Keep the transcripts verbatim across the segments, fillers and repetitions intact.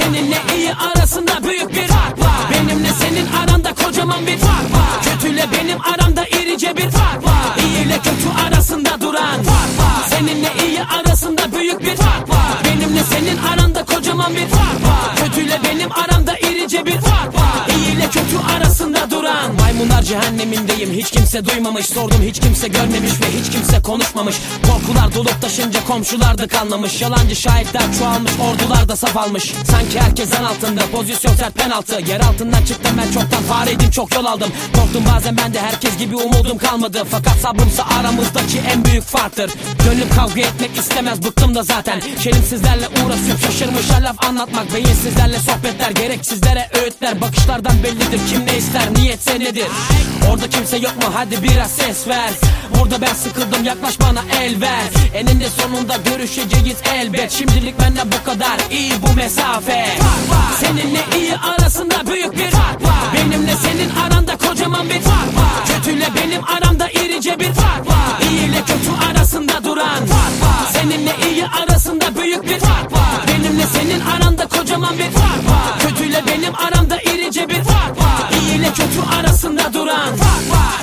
Seninle iyi arasında büyük bir fark var. Benimle senin aranda kocaman bir fark var. Kötüyle benim aramda irice bir fark var. İyi ile kötü arasında duran fark var. Seninle iyi arasında büyük bir fark var. Benimle senin aranda kocaman bir fark var. Kötüyle benim aramda irice bir fark var. İyi ile kötü arasında duran. Maymunlar cehennemindeyim, hiç kimse duymamış. Sordum, hiç kimse görmemiş ve hiç kimse konuşmamış. Korkular dolup taşınca komşular da kanlamış. Yalancı şahitler çoğalmış, ordular da saf almış. Sanki herkes zan altında, pozisyon sert penaltı. Yer altından çıktım ben çoktan, fareydim çok yol aldım. Korktum bazen ben de, herkes gibi umudum kalmadı. Fakat sabrımsa aramızdaki en büyük farktır. Gönlüm kavga etmek istemez, bıktım da zaten. Şerimsizlerle uğraşıp şaşırmışa laf anlatmak. Beyinsizlerle sohbetler, gereksizlere öğütler. Bakışlardan bellidir kim ne ister, niyetse nedir. Orada kimse yok mu, hadi biraz ses ver. Burada ben sıkıldım, yaklaş bana el ver. Eninde sonunda görüşeceğiz elbet. Şimdilik benden bu kadar, iyi bu mesafe. Seninle iyi arasında büyük bir fark var. Benimle senin aranda kocaman bir fark var. Kötüyle benim aramda irice bir fark var. İyi ile kötü arasında duran fark var. Seninle iyi arasında büyük bir fark var. Benimle senin aranda kocaman bir fark var. Kötüyle benim aramda irice bir fark var. İyi ile kötü arasında duran fark var.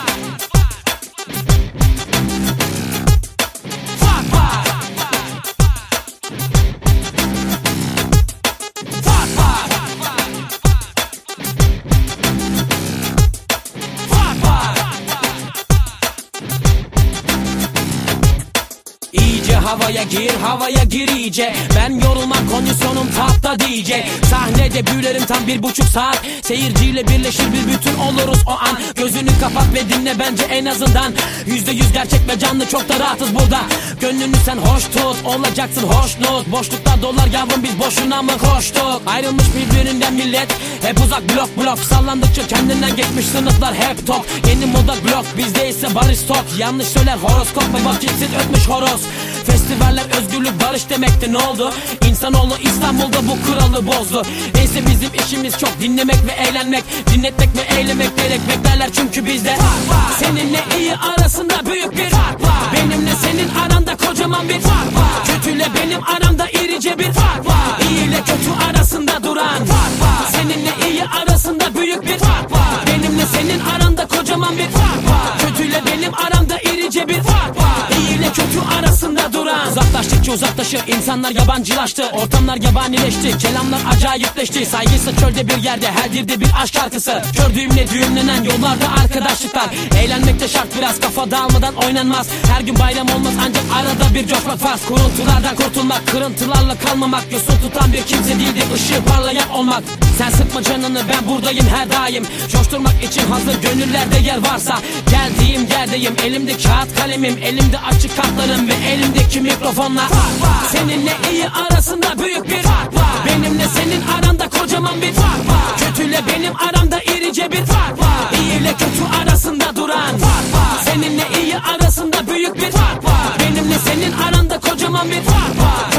İyice havaya gir, havaya gir iyice. Ben yorulmam, kondisyonum tapta diyecek. Sahnede büyülerim tam bir buçuk saat. Seyirciyle birleşir bir bütün oluruz o an. Gözünü kapat ve dinle bence en azından. Yüzde yüz gerçek ve canlı, çok da rahatız burada. Gönlünü sen hoş tut, olacaksın hoşnut. Boşlukta dolar yavrum, biz boşuna mı koştuk? Ayrılmış birbirinden millet, hep uzak blok blok. Sallandıkça kendinden geçmiş sınıflar hep top. Yeni moda blok, bizde ise barış tok. Yanlış söyler horoskop ve vakitsiz ötmüş horoz. Festivaller özgürlük barış demekti, ne oldu? İnsanoğlu İstanbul'da bu kuralı bozdu. Neyse bizim işimiz çok dinlemek ve eğlenmek. Dinletmek ve eylemek gerek, beklerler çünkü bizde seninle iyi arasında büyük bir fark var. Benimle senin aranda kocaman bir fark var. Kötüyle benim aramda irice bir fark var. İyi ile kötü arasında duran fark var. Seninle iyi arasında büyük bir fark var. Benimle senin aranda kocaman bir fark var. Kötüyle benim aramda irice bir fark var. İyi ile kötü arasında duran. Uzaklaştıkça uzaklaşır, insanlar yabancılaştı. Ortamlar yabanileşti, kelamlar acayipleşti. Saygıysa çölde bir yerde, her dilde bir aşk şarkısı. Kör düğümle düğümlenen yollarda arkadaşlıklar. Eğlenmek de şart, biraz kafa dağılmadan oynanmaz. Her gün bayram olmaz, ancak arada bir coşmak farz. Kuruntulardan kurtulmak, kırıntılarla kalmamak. Yosun tutan bir kimse değildi, ışığı parlayan olmak. Sen sıkma canını, ben buradayım her daim. Coşturmak için hazır gönüllerde yer varsa. Geldiğim yerdeyim, elimde kağıt kalemim. Elimde açık kartlarım ve elimdeki mikrofonlar. Seninle iyi arasında büyük bir fark var. Benimle senin aranda kocaman bir fark var. Kötüyle benim aramda irice bir fark var. İyi ile kötü arasında duran fark var. Seninle iyi arasında büyük bir fark var. Benimle senin aranda kocaman bir fark var.